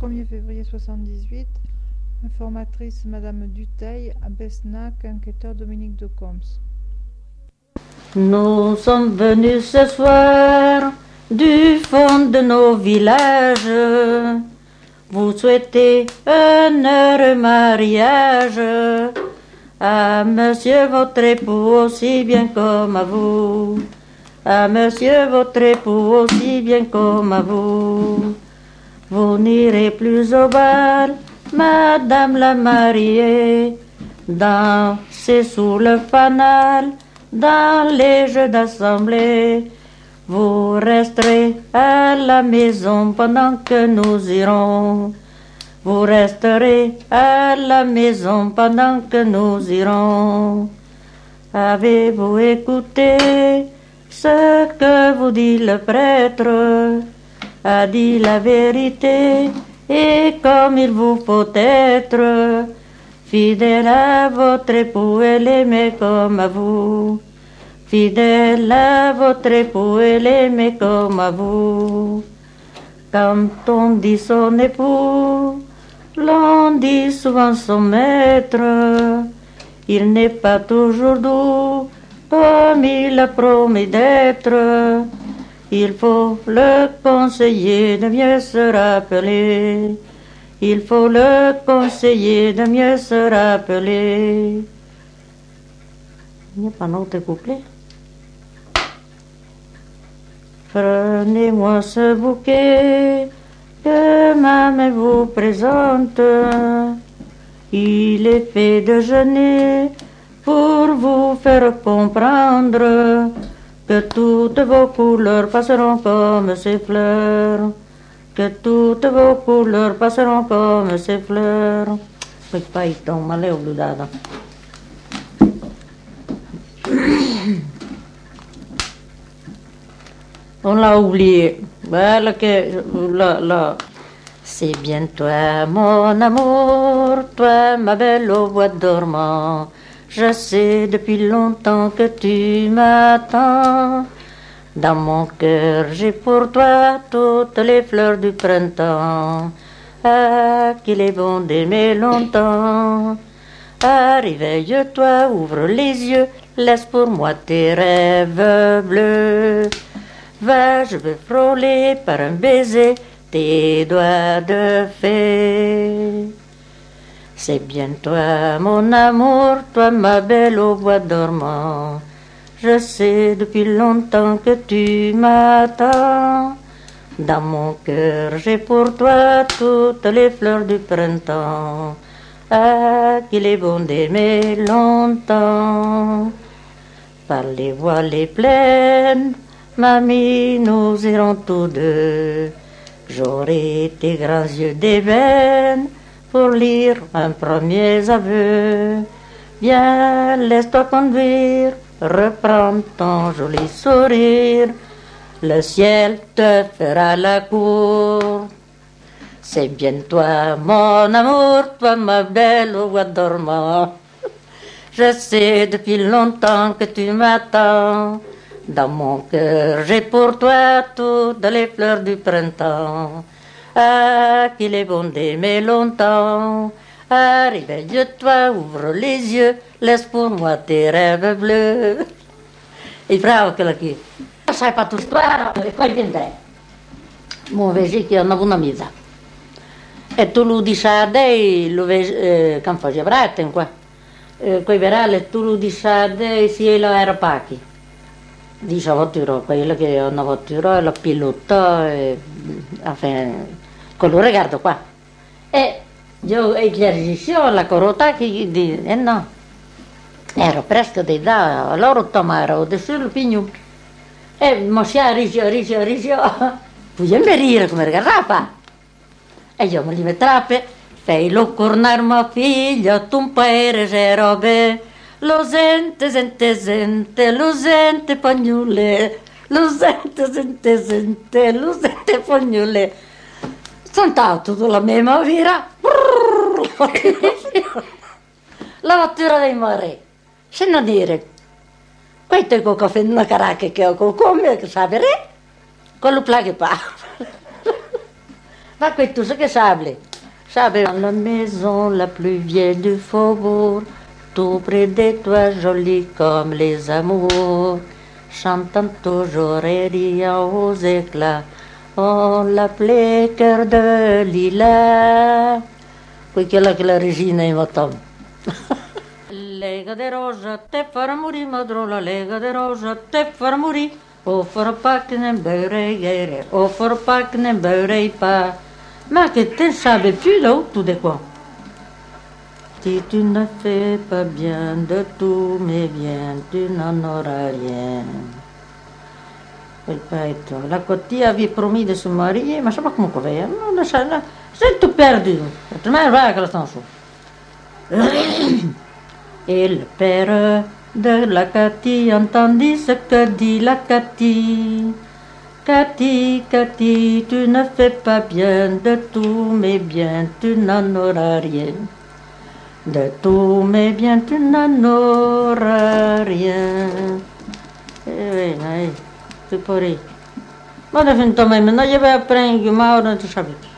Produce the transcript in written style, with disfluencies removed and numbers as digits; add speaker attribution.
Speaker 1: 1er février 78, informatrice Madame Dutheil à Besnac, enquêteur Dominique de Combs.
Speaker 2: Nous sommes venus ce soir du fond de nos villages vous souhaiter un heureux mariage à monsieur votre époux aussi bien comme à vous, à monsieur votre époux aussi bien comme à vous. Vous n'irez plus au bal, madame la mariée, danser sous le fanal, dans les jeux d'assemblée. Vous resterez à la maison pendant que nous irons. Vous resterez à la maison pendant que nous irons. Avez-vous écouté ce que vous dit le prêtre? A dit la vérité et comme il vous faut être fidèle à votre époux et l'aimer comme à vous. Fidèle à votre époux et l'aimer comme à vous. Quand on dit son époux, l'on dit souvent son maître. Il n'est pas toujours doux comme il a promis d'être. Il faut le conseiller de mieux se rappeler. Il faut le conseiller de mieux se rappeler. Il n'y a pas un autre couplet. Prenez-moi ce bouquet que ma main vous présente. Il est fait de genêt pour vous faire comprendre que toutes vos couleurs passeront comme ces fleurs. Que toutes vos couleurs passeront comme ces fleurs. Poi fai un maleo bludata. On l'a oublié. Voilà que là. C'est bien toi, mon amour, toi, ma belle au bois dormant. Je sais depuis longtemps que tu m'attends. Dans mon cœur, j'ai pour toi toutes les fleurs du printemps. Ah, qu'il est bon d'aimer longtemps. Ah, réveille-toi, ouvre les yeux, laisse pour moi tes rêves bleus. Va, je veux frôler par un baiser tes doigts de fée. C'est bien toi, mon amour, toi, ma belle au bois dormant. Je sais depuis longtemps que tu m'attends. Dans mon cœur, j'ai pour toi toutes les fleurs du printemps. Ah, qu'il est bon d'aimer longtemps. Par les voies les plaines, mamie, nous irons tous deux. J'aurai tes grands yeux d'ébène pour lire un premier aveu. Viens, laisse-toi conduire, reprends ton joli sourire. Le ciel te fera la cour. C'est bien toi, mon amour, toi, ma belle au bois dormant. Je sais depuis longtemps que tu m'attends. Dans mon cœur, j'ai pour toi toutes les fleurs du printemps. Ah, qu'il est bon d'aimer longtemps. Ah, réveille-toi, ouvre les yeux, laisse pour moi tes rêves bleus. E bravo quella qui. Sai fatto strada e poi viene. Mo vedi che hanno una misa. E tu lo dici a dei, lo vedi, che faceva praten qua. Quei verali, tu lo dici a dei, si lo era pacchi. Dice a votturo, quello che hanno votturo, lo pilota, con lo riguardo qua. E io esercizio la corota che no. Ero presto di da, loro tomaro, adesso lo pigno. E moscia risio. Puoi imparare come garrafa. E io me li mettrappe, fai lo cornar mio figlio, tu un paese se robe. Lo sente, pagnule. Lo sente, pagnule. Sono tutto la mia vira. La vettura dei mare. Se non dire, questo è quello che fa una caracca che ho come, che sapere, quello plaghe pa. Pas que tout ce que sable. Sable dans la maison la plus vieille du faubourg, tout près de toi, jolie comme les amours, chantant toujours et riant aux éclats. On l'appelait cœur de lilas. Quella che la regina in vatom. Lega de rosa, te farà morire, madrona, lega de rosa, te farà morire. O farà pas que ne beurre, o farà pas que ne beurre pas. Mais que tu ne savais plus là où tout de quoi. Si tu ne fais pas bien de tous mes biens, tu n'en auras rien. Ripeto, la Cotti avait promis de se marier, ma je sais pas comment faire. Non, c'est tout perdu. Tu m'as vu que la chanson. Et le père de la Cathy entendit ce que dit la Cathy. Cathy, Cathy, tu ne fais pas bien de tous mes biens, tu n'en auras rien. De tous mes biens, tu n'en auras rien. Eh oui, c'est pourri. Ma de fin de même, non, je vais apprendre, ma non, tu sais.